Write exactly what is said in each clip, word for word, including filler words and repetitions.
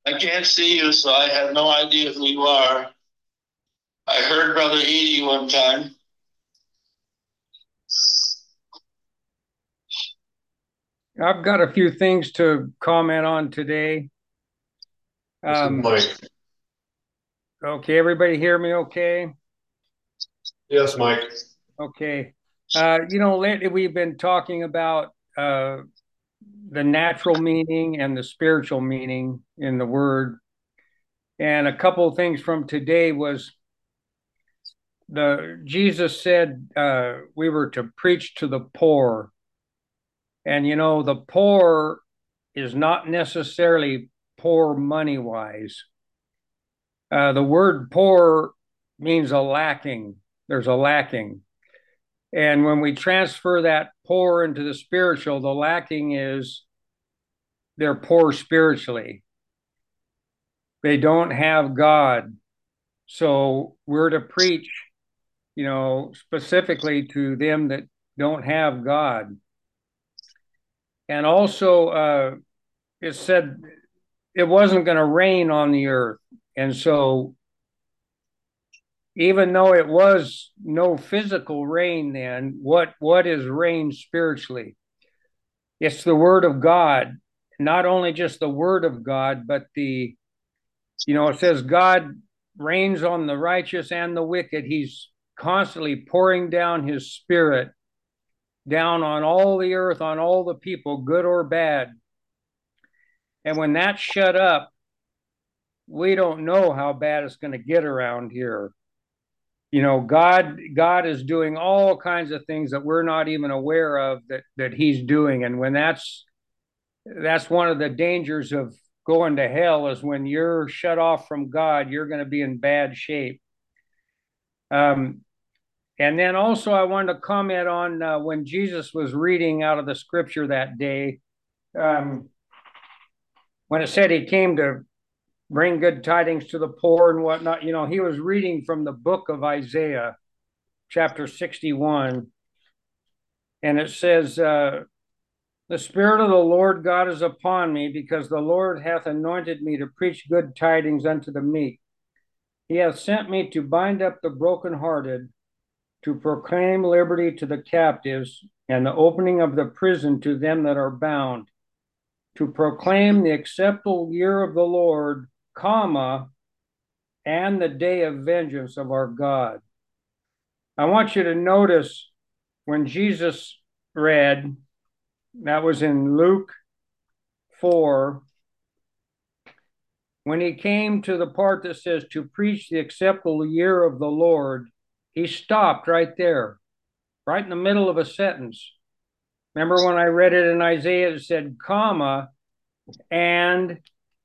I can't see you, so I have no idea who you are. I heard Brother Edie one time. I've got a few things to comment on today. This is Um, Mike. okay, everybody hear me okay? Yes, Mike. Okay. Uh, you know, lately we've been talking about uh, the natural meaning and the spiritual meaning in the word. And a couple of things from today was the Jesus said uh, we were to preach to the poor. And you know, the poor is not necessarily poor money wise. Uh, the word poor means a lacking. There's a lacking. And when we transfer that poor into the spiritual, the lacking is they're poor spiritually. They don't have God. So we're to preach, you know, specifically to them that don't have God. And also, uh, it said it wasn't going to rain on the earth. And so even though it was no physical rain then, what what is rain spiritually? It's the word of God, not only just the word of God, but the, you know, it says God rains on the righteous and the wicked. He's constantly pouring down his spirit down on all the earth, on all the people, good or bad. And when that's shut up, we don't know how bad it's going to get around here. You know, god god is doing all kinds of things that we're not even aware of that that he's doing. And when that's that's one of the dangers of going to hell, is when you're shut off from God, you're going to be in bad shape. um and then also I wanted to comment on uh, when Jesus was reading out of the scripture that day, um when it said he came to bring good tidings to the poor and whatnot. You know, he was reading from the book of Isaiah, chapter sixty-one. And it says, uh, the Spirit of the Lord God is upon me, because the Lord hath anointed me to preach good tidings unto the meek. He hath sent me to bind up the brokenhearted, to proclaim liberty to the captives, and the opening of the prison to them that are bound, to proclaim the acceptable year of the Lord, comma, and the day of vengeance of our God. I want you to notice when Jesus read, that was in Luke four, when he came to the part that says to preach the acceptable year of the Lord, he stopped right there, right in the middle of a sentence. Remember when I read it in Isaiah, it said, comma, and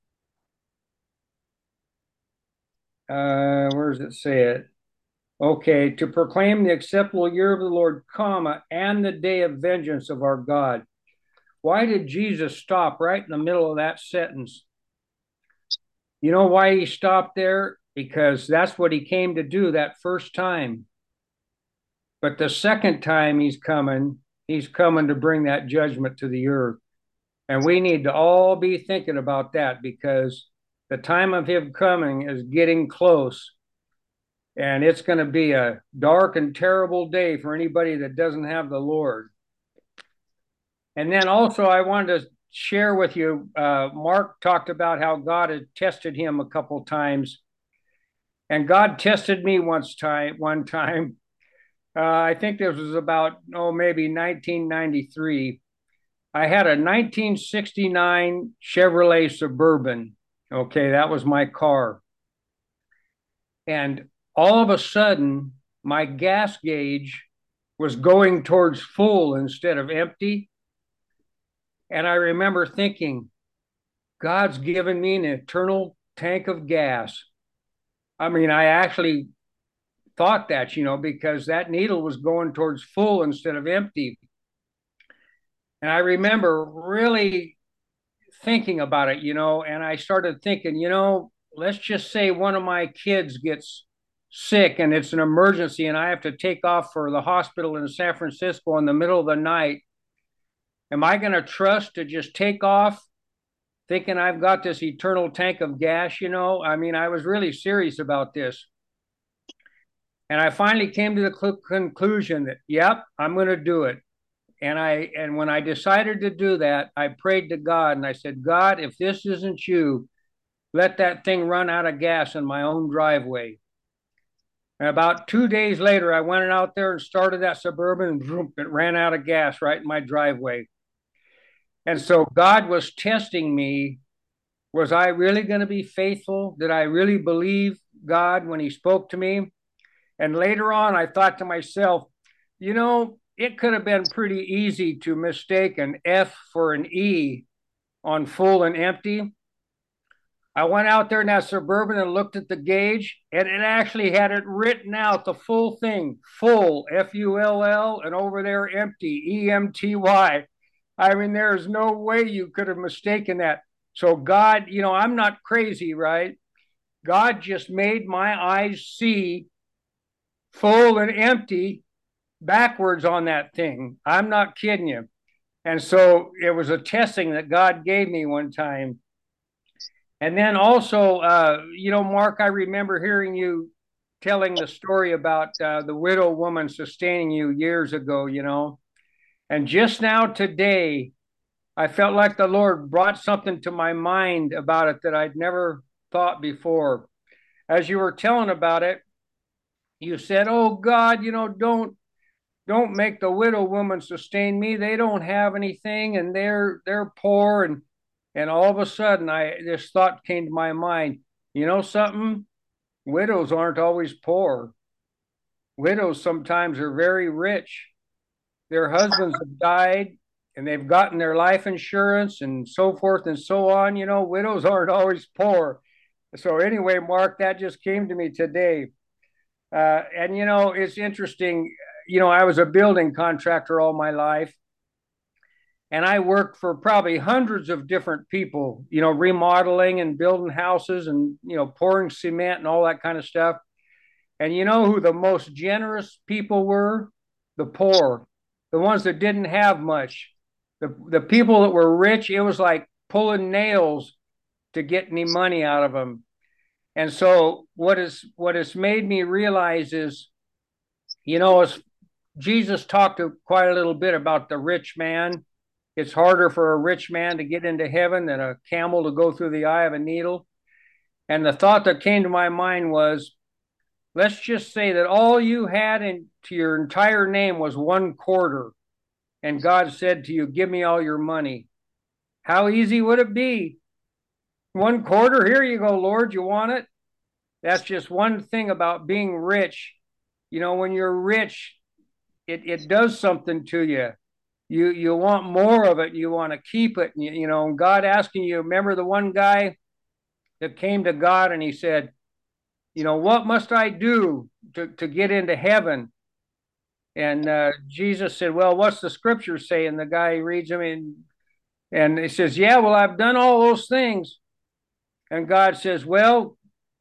uh, where does it say it? Okay, to proclaim the acceptable year of the Lord, comma, and the day of vengeance of our God. Why did Jesus stop right in the middle of that sentence? You know why he stopped there? Because that's what he came to do that first time. But the second time he's coming, he's coming to bring that judgment to the earth. And we need to all be thinking about that, because the time of him coming is getting close. And it's going to be a dark and terrible day for anybody that doesn't have the Lord. And then also, I wanted to share with you, uh, Mark talked about how God had tested him a couple times. And God tested me once time, one time. Uh, I think this was about, oh, maybe nineteen ninety-three. I had a nineteen sixty-nine Chevrolet Suburban. Okay, that was my car. And all of a sudden, my gas gauge was going towards full instead of empty. And I remember thinking, God's given me an eternal tank of gas. I mean, I actually thought that, you know, because that needle was going towards full instead of empty. And I remember really thinking about it, you know, and I started thinking, you know, let's just say one of my kids gets sick and it's an emergency and I have to take off for the hospital in San Francisco in the middle of the night. Am I going to trust to just take off thinking I've got this eternal tank of gas, you know. I mean, I was really serious about this. And I finally came to the cl- conclusion that, yep, I'm going to do it. And I and when I decided to do that, I prayed to God and I said, God, if this isn't you, let that thing run out of gas in my own driveway. And about two days later, I went out there and started that Suburban, and vroom, it ran out of gas right in my driveway. And so God was testing me. Was I really going to be faithful? Did I really believe God when He spoke to me? And later on, I thought to myself, you know, it could have been pretty easy to mistake an F for an E on full and empty. I went out there in that Suburban and looked at the gauge, and it actually had it written out, the full thing, full, F U L L, and over there, empty, E M T Y. I mean, there's no way you could have mistaken that. So, God, you know, I'm not crazy, right? God just made my eyes see full and empty backwards on that thing. I'm not kidding you. And so it was a testing that God gave me one time. And then also, uh, you know, Mark, I remember hearing you telling the story about uh, the widow woman sustaining you years ago, you know. And just now today, I felt like the Lord brought something to my mind about it that I'd never thought before. As you were telling about it, you said, "Oh God, you know, don't don't make the widow woman sustain me. They don't have anything, and they're they're poor." And and all of a sudden, I this thought came to my mind. You know something? Widows aren't always poor. Widows sometimes are very rich. Their husbands have died, and they've gotten their life insurance and so forth and so on. You know, widows aren't always poor. So anyway, Mark, that just came to me today. Uh, and you know, it's interesting. You know, I was a building contractor all my life, and I worked for probably hundreds of different people, you know, remodeling and building houses and, you know, pouring cement and all that kind of stuff. And you know who the most generous people were? The poor, the ones that didn't have much. The, the people that were rich, it was like pulling nails to get any money out of them. And so what is what has made me realize is, you know, as Jesus talked to quite a little bit about the rich man. It's harder for a rich man to get into heaven than a camel to go through the eye of a needle. And the thought that came to my mind was, let's just say that all you had in to your entire name was one quarter, and God said to you, "Give me all your money." How easy would it be? One quarter, here you go, Lord, you want it? That's just one thing about being rich. You know, when you're rich, it, it does something to you. You you want more of it. You want to keep it. You, you know, God asking you. Remember the one guy that came to God and he said, you know, what must I do to, to get into heaven? And uh, Jesus said, well, what's the scripture say? And the guy reads them and and he says, yeah, well, I've done all those things. And God says, well,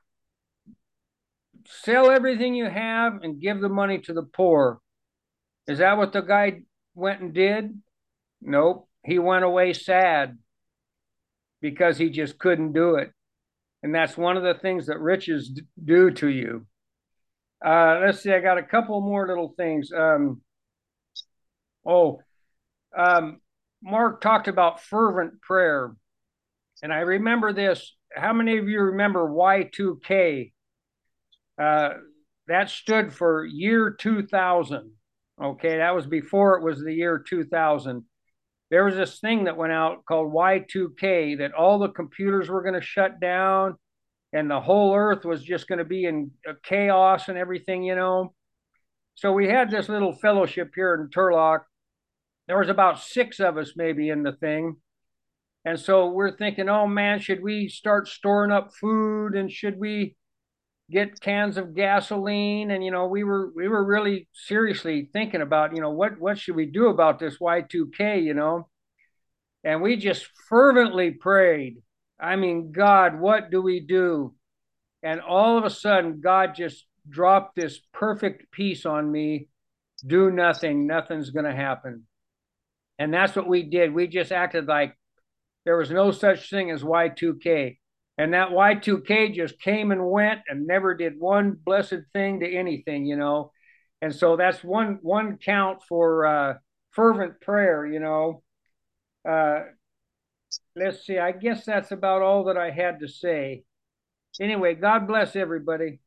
sell everything you have and give the money to the poor. Is that what the guy went and did? Nope. He went away sad because he just couldn't do it. And that's one of the things that riches do to you. Uh, let's see, I got a couple more little things. Um, oh, um, Mark talked about fervent prayer. And I remember this. How many of you remember Y two K? Uh, that stood for year two thousand. Okay, that was before it was the year two thousand. There was this thing that went out called Y two K that all the computers were going to shut down and the whole earth was just going to be in chaos and everything, you know. So we had this little fellowship here in Turlock. There was about six of us maybe in the thing. And so we're thinking, oh man, should we start storing up food and should we get cans of gasoline? And you know, we were we were really seriously thinking about, you know, what what should we do about this Y two K, you know? And we just fervently prayed. I mean, God, what do we do? And all of a sudden, God just dropped this perfect peace on me. Do nothing, nothing's going to happen. And that's what we did. We just acted like There was no such thing as Y two K. And that Y two K just came and went and never did one blessed thing to anything, you know. And so that's one one count for uh, fervent prayer, you know. Uh, let's see. I guess that's about all that I had to say. Anyway, God bless everybody.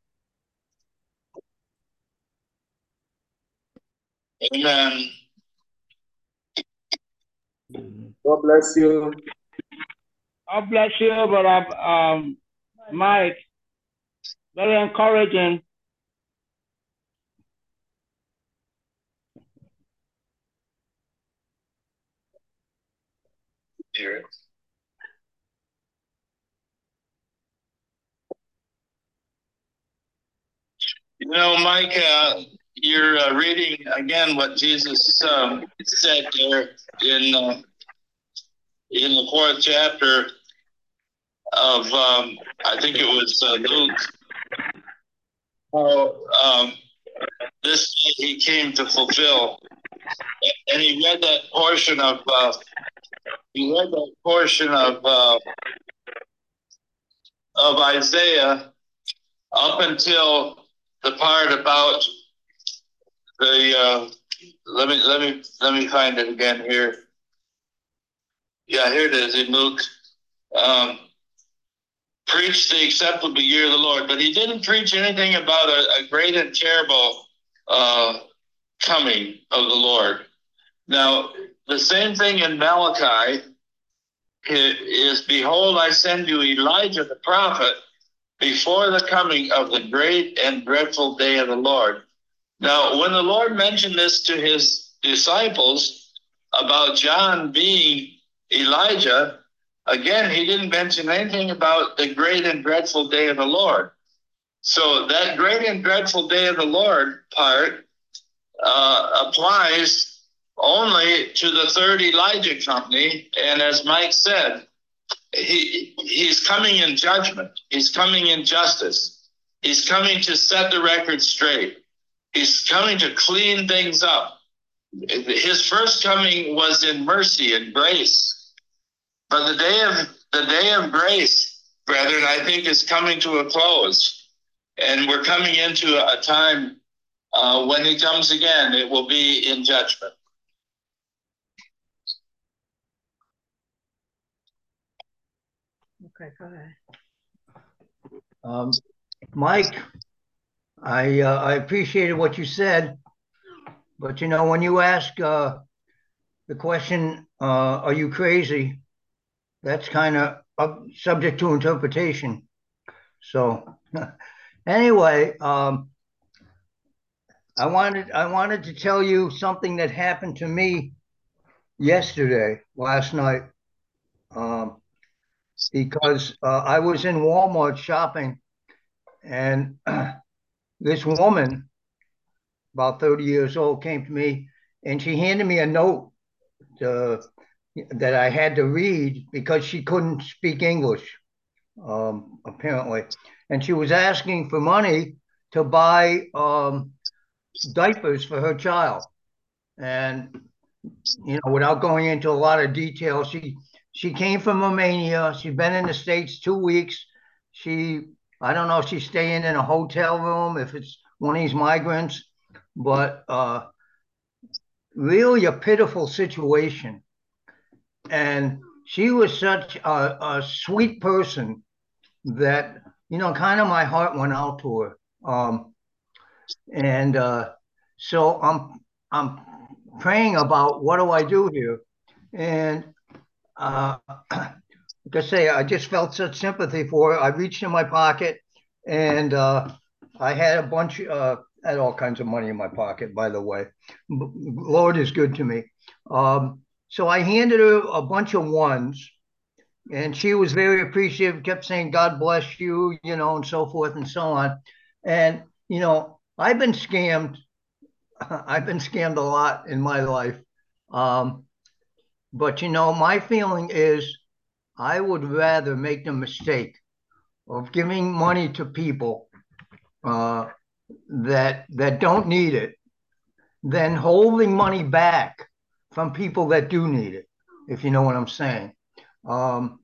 Amen. God bless you. God bless you, brother um, Mike. Very encouraging. Here. You know, Mike, uh, you're uh, reading again what Jesus um, said there in uh, in the fourth chapter of um, I think it was uh, Luke. How um, this he came to fulfill, and he read that portion of uh, he read that portion of uh, of Isaiah up until the part about the uh, let me let me let me find it again here. Yeah, here it is in Luke. Um, preach the acceptable year of the Lord, but he didn't preach anything about a, a great and terrible uh, coming of the Lord. Now, the same thing in Malachi is, behold, I send you Elijah the prophet before the coming of the great and dreadful day of the Lord. Now, when the Lord mentioned this to his disciples about John being Elijah, again, he didn't mention anything about the great and dreadful day of the Lord. So that great and dreadful day of the Lord part uh, applies only to the third Elijah company. And as Mike said, he he's coming in judgment. He's coming in justice. He's coming to set the record straight. He's coming to clean things up. His first coming was in mercy and grace. But the day of the day of grace, brethren, I think is coming to a close. And we're coming into a time uh, when he comes again, it will be in judgment. Okay, go ahead. Um, Mike, I uh, I appreciated what you said, but you know, when you ask uh, the question, uh, "Are you crazy?" that's kind of uh, subject to interpretation. So, anyway, um, I wanted I wanted to tell you something that happened to me yesterday, last night, um, because uh, I was in Walmart shopping, and this woman, about thirty years old, came to me and she handed me a note to, that I had to read because she couldn't speak English, um, apparently. And she was asking for money to buy um, diapers for her child. And, you know, without going into a lot of detail, she she came from Romania. She's been in the States two weeks. She, I don't know if she's staying in a hotel room, if it's one of these migrants, but uh, really a pitiful situation. And she was such a, a sweet person that, you know, kind of my heart went out to her. Um, and uh, so I'm I'm praying about what do I do here. And uh, like I say, I just felt such sympathy for her. I reached in my pocket and uh, I had a bunch, uh, I had all kinds of money in my pocket, by the way. Lord is good to me. Um, so I handed her a bunch of ones and she was very appreciative, kept saying, God bless you, you know, and so forth and so on. And, you know, I've been scammed. I've been scammed a lot in my life. Um, but, you know, my feeling is I would rather make the mistake of giving money to people uh, that that don't need it than holding money back from people that do need it, if you know what I'm saying. Um,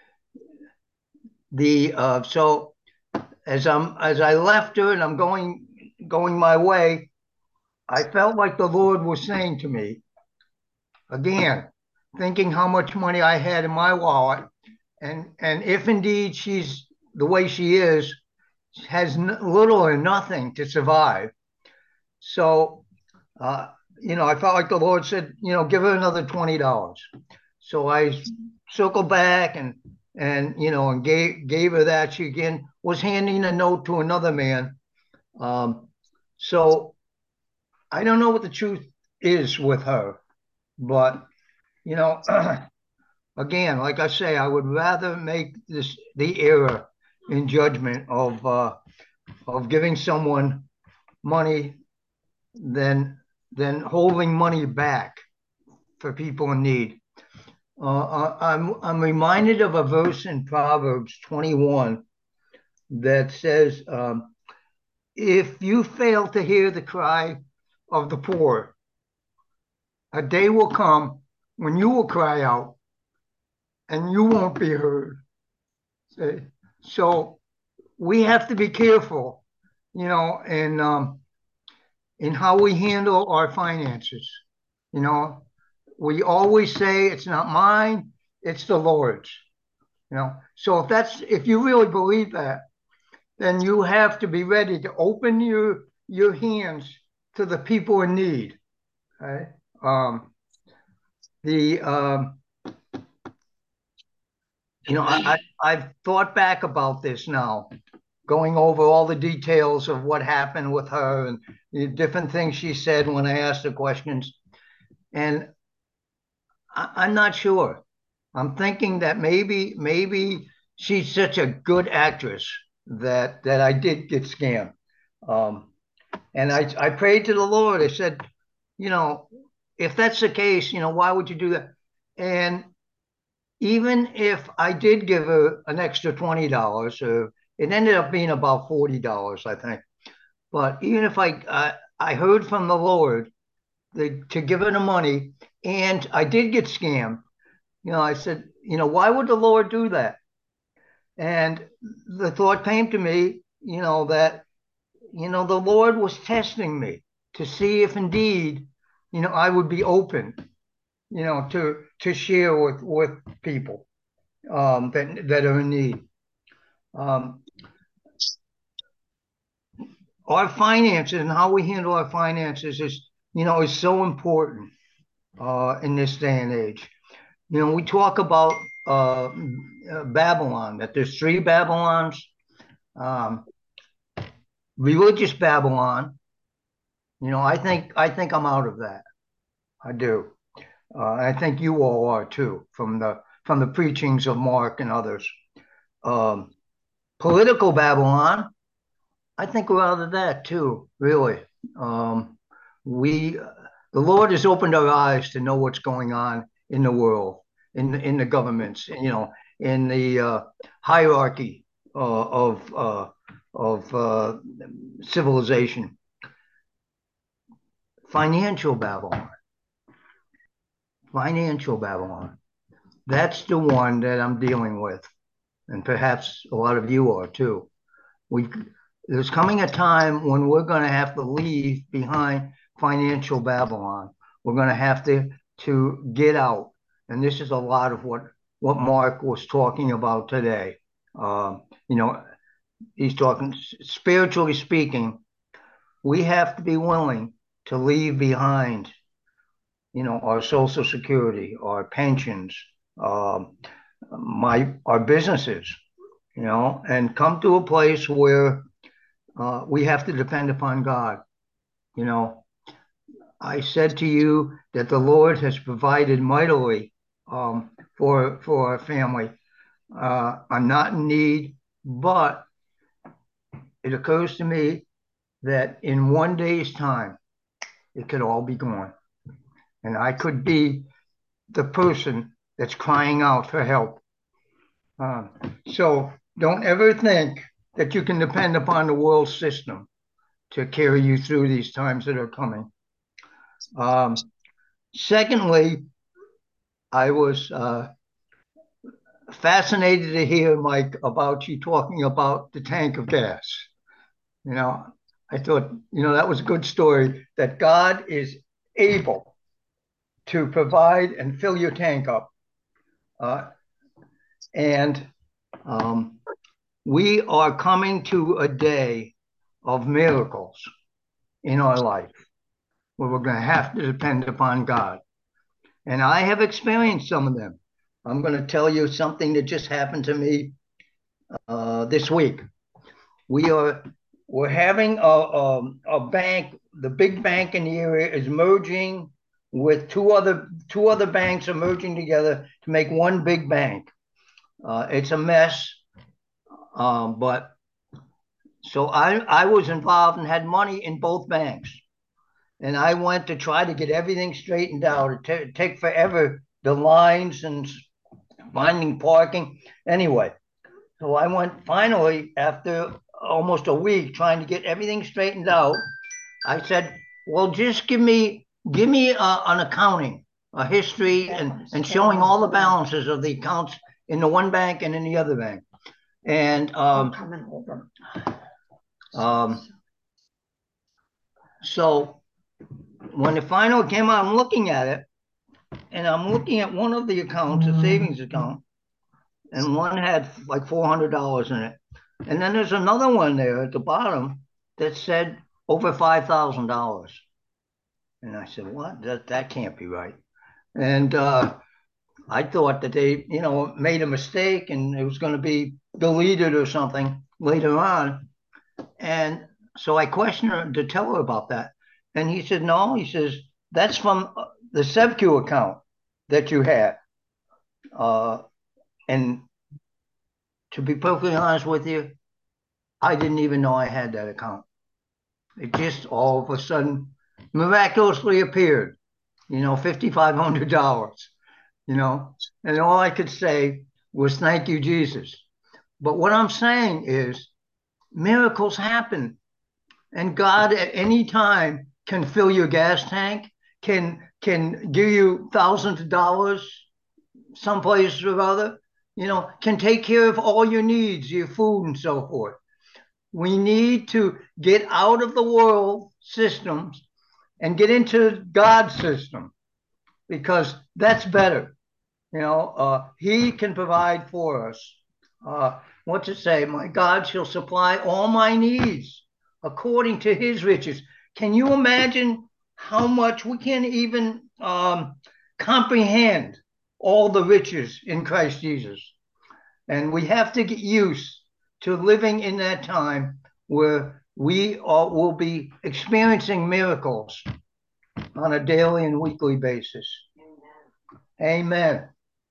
the uh, so as I'm as I left her and I'm going going my way, I felt like the Lord was saying to me again, thinking how much money I had in my wallet, and and if indeed she's the way she is, has n- little or nothing to survive. So, uh, you know, I felt like the Lord said, you know, give her another twenty dollars. So I circled back and and you know and gave gave her that. She again was handing a note to another man. Um, so I don't know what the truth is with her, but you know, again, like I say, I would rather make this the error in judgment of uh, of giving someone money than than holding money back for people in need. Uh, I'm I'm reminded of a verse in Proverbs twenty-one that says, um, "If you fail to hear the cry of the poor, a day will come when you will cry out and you won't be heard." So we have to be careful, you know, in um, in how we handle our finances. You know, we always say it's not mine, it's the Lord's. You know, so if that's if you really believe that, then you have to be ready to open your your hands to the people in need. Right? Um, the um, you know, I, I I've thought back about this now, going over all the details of what happened with her and the different things she said when I asked her questions, and I, I'm not sure. I'm thinking that maybe maybe she's such a good actress that that I did get scammed. Um, and I I prayed to the Lord. I said, you know, if that's the case, you know, why would you do that? And even if I did give her an extra twenty dollars, or it ended up being about forty dollars, I think. But even if I I, I heard from the Lord the, to give her the money, and I did get scammed, you know, I said, you know, why would the Lord do that? And the thought came to me, you know, that, you know, the Lord was testing me to see if indeed, you know, I would be open, you know, to to share with with people um, that that are in need. Um, our finances and how we handle our finances is, you know, is so important uh, in this day and age. You know, we talk about uh, Babylon, that there's three Babylons. Um, religious Babylon, you know, I think I think I'm out of that. I do. Uh, I think you all are too, from the from the preachings of Mark and others. Um, political Babylon, I think we're out of that too. Really, um, we the Lord has opened our eyes to know what's going on in the world, in the, in the governments, you know, in the uh, hierarchy uh, of uh, of uh, civilization. Financial Babylon, financial Babylon. That's the one that I'm dealing with, and perhaps a lot of you are too. We there's coming a time when we're going to have to leave behind financial Babylon. We're going to have to to get out, and this is a lot of what what Mark was talking about today. Um, you know, he's talking spiritually speaking. We have to be willing to leave behind, you know, our social security, our pensions, um, my our businesses, you know, and come to a place where uh, we have to depend upon God. You know, I said to you that the Lord has provided mightily um, for for our family. Uh, I'm not in need, but it occurs to me that in one day's time, it could all be gone, and I could be the person that's crying out for help. Um, so don't ever think that you can depend upon the world system to carry you through these times that are coming. Um, secondly, I was uh, fascinated to hear, Mike, about you talking about the tank of gas. You know, I thought, you know, that was a good story that God is able to provide and fill your tank up. Uh, and um, we are coming to a day of miracles in our life where we're going to have to depend upon God. And I have experienced some of them. I'm going to tell you something that just happened to me uh, this week. We are we're having a, a, a bank. The big bank in the area is merging with two other two other banks are merging together to make one big bank. Uh, it's a mess, um, but so I I was involved and had money in both banks, and I went to try to get everything straightened out. It t- take forever, the lines and finding parking. Anyway, so I went finally after almost a week trying to get everything straightened out. I said, well, just give me give me uh, an accounting, a history, and, and showing all the balances of the accounts in the one bank and in the other bank. And um, um, so when it finally came out, I'm looking at it, and I'm looking at one of the accounts, a savings account, and one had like four hundred dollars in it. And then there's another one there at the bottom that said over five thousand dollars. And I said, what? That, that can't be right. And uh, I thought that they, you know, made a mistake and it was going to be deleted or something later on. And so I questioned her to tell her about that. And he said, no, he says, that's from the SevQ account that you had. Uh, and to be perfectly honest with you, I didn't even know I had that account. It just all of a sudden miraculously appeared, you know, five thousand five hundred dollars, you know, and all I could say was, thank you, Jesus. But what I'm saying is miracles happen, and God at any time can fill your gas tank, can, can give you thousands of dollars someplace or other, you know, can take care of all your needs, your food and so forth. We need to get out of the world systems and get into God's system because that's better. You know, uh, He can provide for us. Uh, what to say? My God shall supply all my needs according to His riches. Can you imagine how much we can't even um, comprehend all the riches in Christ Jesus? And we have to get used to living in that time where we are, will be experiencing miracles on a daily and weekly basis. Amen.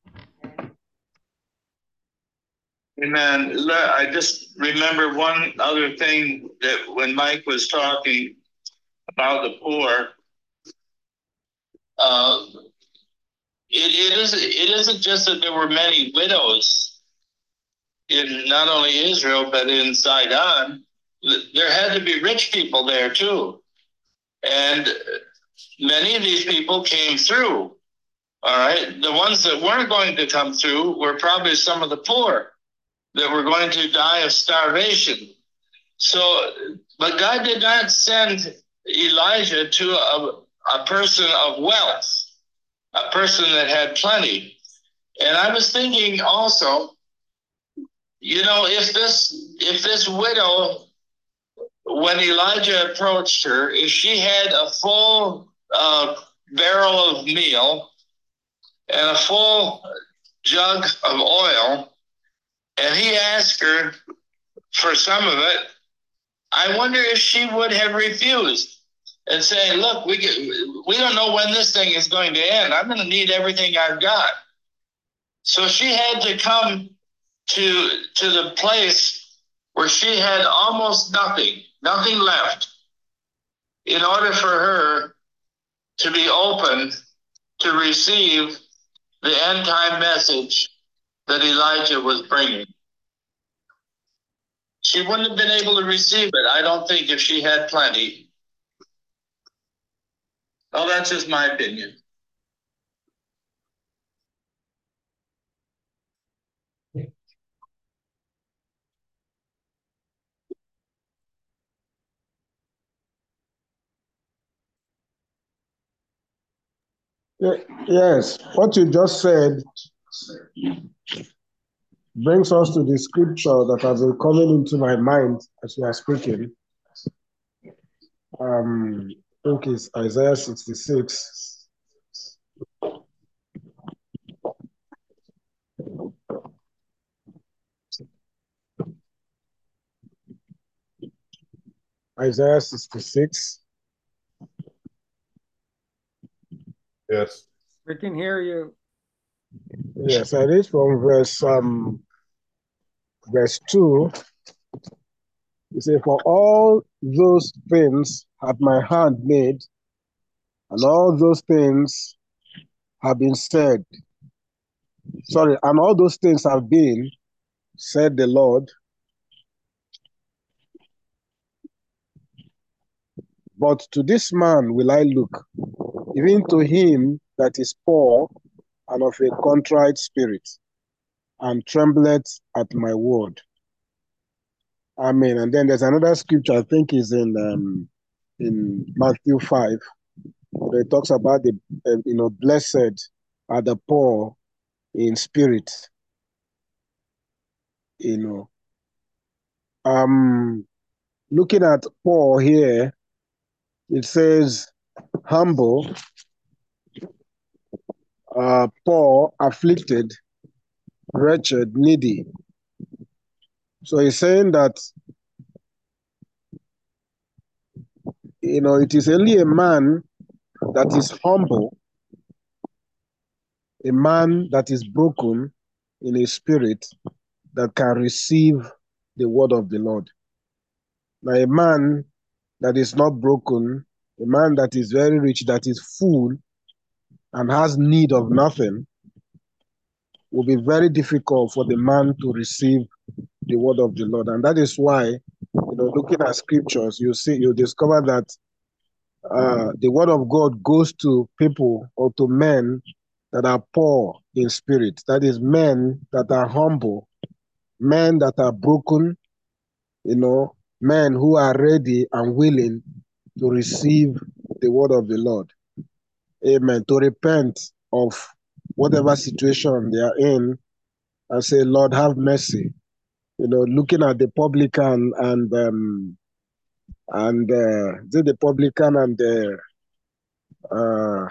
Amen. I just remember one other thing that when Mike was talking about the poor, uh, it, it, is, it isn't just that there were many widows in not only Israel, but in Sidon. There had to be rich people there too. And many of these people came through. All right. The ones that weren't going to come through were probably some of the poor that were going to die of starvation. So, but God did not send Elijah to a, a person of wealth, a person that had plenty. And I was thinking also, you know, if this if this widow, when Elijah approached her, if she had a full uh, barrel of meal and a full jug of oil, and he asked her for some of it, I wonder if she would have refused and say, look, we get, we don't know when this thing is going to end. I'm going to need everything I've got. So she had to come to, to the place where she had almost nothing, nothing left, in order for her to be open to receive the end time message that Elijah was bringing. She wouldn't have been able to receive it, I don't think, if she had plenty. Well, that's just my opinion. Yes, what you just said brings us to the scripture that has been coming into my mind as you are speaking. Um, I think it's Isaiah sixty-six. Isaiah sixty-six. Yes. We can hear you. Yes, I read from verse um verse two. It says, "For all those things have my hand made, and all those things have been said." Sorry, and all those things have been, said the Lord. But to this man will I look, even to him that is poor and of a contrite spirit, and trembleth at my word. Amen. And then there's another scripture, I think is in um, in Matthew five, where it talks about the, uh, you know, blessed are the poor in spirit, you know. Um, looking at poor here, it says humble, uh, poor, afflicted, wretched, needy. So he's saying that, you know, it is only a man that is humble, a man that is broken in his spirit, that can receive the word of the Lord. Now, a man that is not broken, a man that is very rich, that is full and has need of nothing, will be very difficult for the man to receive the word of the Lord. And that is why, you know, looking at scriptures, you see, you discover that uh, the word of God goes to people or to men that are poor in spirit. That is, men that are humble, men that are broken, you know, men who are ready and willing to receive the word of the Lord. Amen. To repent of whatever situation they are in and say, Lord, have mercy. You know, looking at the publican and um, and uh, the publican and the uh,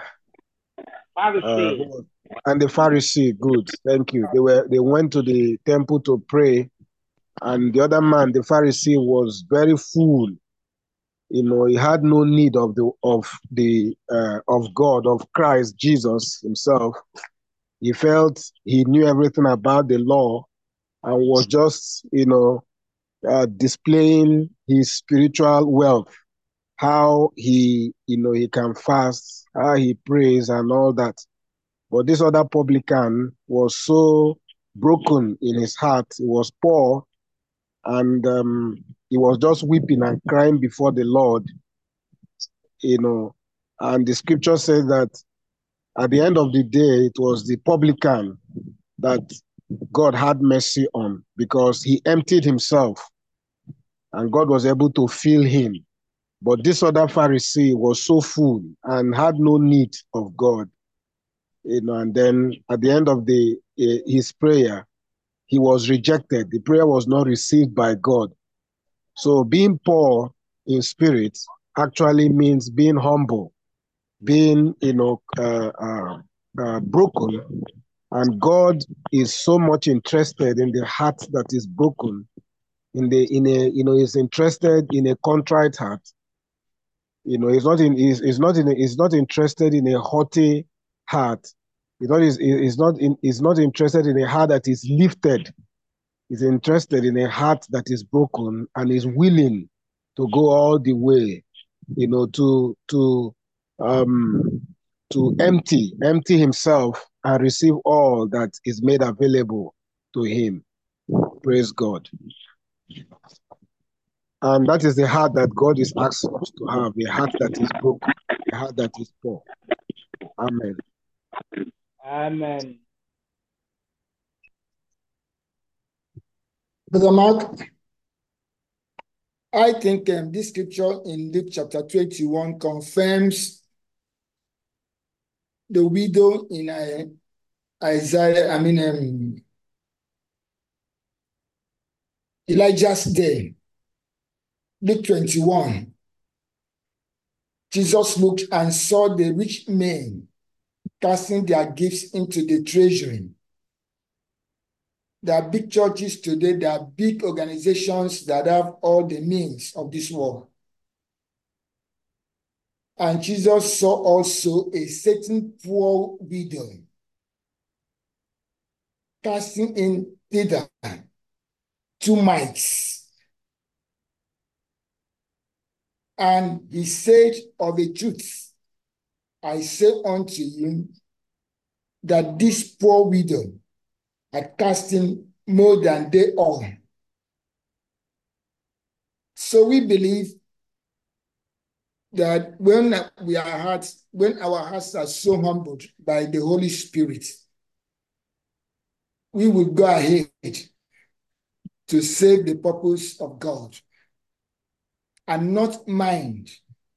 uh, and the Pharisee. Good, thank you. They were they went to the temple to pray, and the other man, the Pharisee, was very full. You know, he had no need of the of the uh, of God, of Christ Jesus himself. He felt he knew everything about the law and was just, you know, uh, displaying his spiritual wealth, how he, you know, he can fast, how he prays and all that. But this other publican was so broken in his heart. He was poor, and um, he was just weeping and crying before the Lord, you know. And the scripture says that at the end of the day, it was the publican that God had mercy on, because he emptied himself and God was able to fill him. But this other Pharisee was so full and had no need of God, you know. And then at the end of the uh, his prayer, he was rejected. The prayer was not received by God. So being poor in spirit actually means being humble, being, you know, uh, uh, uh, broken. And God is so much interested in the heart that is broken, in the in a you know, is interested in a contrite heart. You know, he's not in he's, he's not in a, he's not interested in a haughty heart. He's not is is not in is not interested in a heart that is lifted. He's interested in a heart that is broken and is willing to go all the way, you know, to to um to empty empty himself and receive all that is made available to him. Praise God. And that is the heart that God is asking us to have, a heart that is broken, a heart that is poor. Amen. Amen. Brother Mark, I think um, this scripture in Luke chapter twenty-one confirms the widow in uh, Isaiah, I mean, um, Elijah's day, Luke twenty-one. Jesus looked and saw the rich men casting their gifts into the treasury. There are big churches today, there are big organizations that have all the means of this world. And Jesus saw also a certain poor widow casting in thither two mites. And he said, of a truth, I say unto you, that this poor widow had cast in more than they all. So we believe that when we are hearts, when our hearts are so humbled by the Holy Spirit, we will go ahead to save the purpose of God and not mind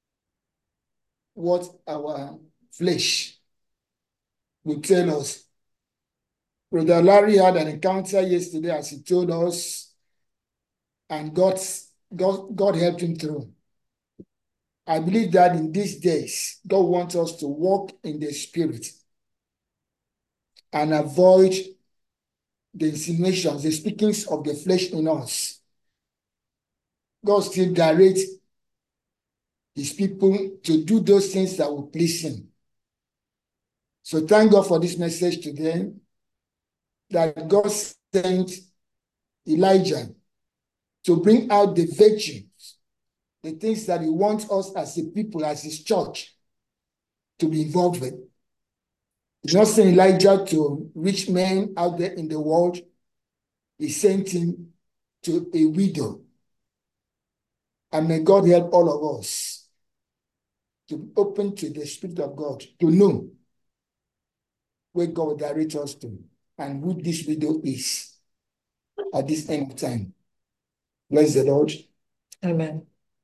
what our flesh will tell us. Brother Larry had an encounter yesterday, as he told us, and God, God, God helped him through. I believe that in these days, God wants us to walk in the Spirit and avoid the insinuations, the speakings of the flesh in us. God still directs his people to do those things that will please him. So thank God for this message today, that God sent Elijah to bring out the virtues, the things that he wants us as a people, as his church, to be involved with. He's not sent Elijah to rich men out there in the world. He sent him to a widow. And may God help all of us to be open to the Spirit of God, to know where God directs us to and who this widow is at this end of time. Bless the Lord. Amen.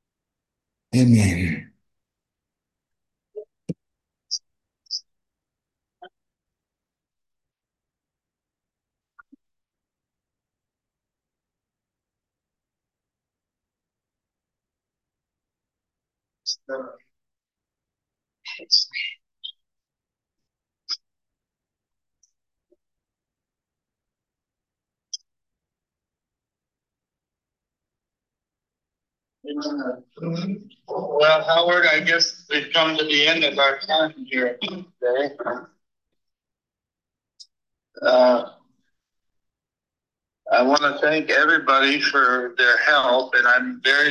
Amen. Well, Howard, I guess we've come to the end of our time here today. Uh, I want to thank everybody for their help, and I'm very